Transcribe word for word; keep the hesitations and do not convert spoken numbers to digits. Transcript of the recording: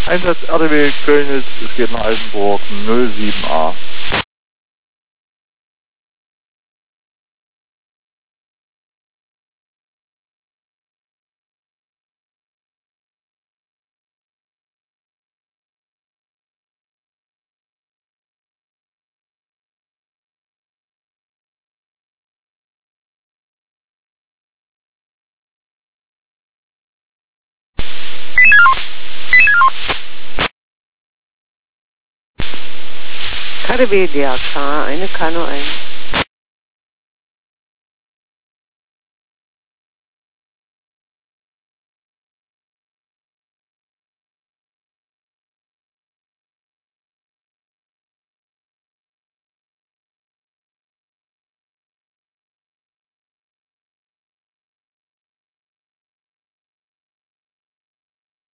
Einsatz R D W Kölnitz, es geht nach Altenburg null sieben A. K D W D R K, eine Kano eins.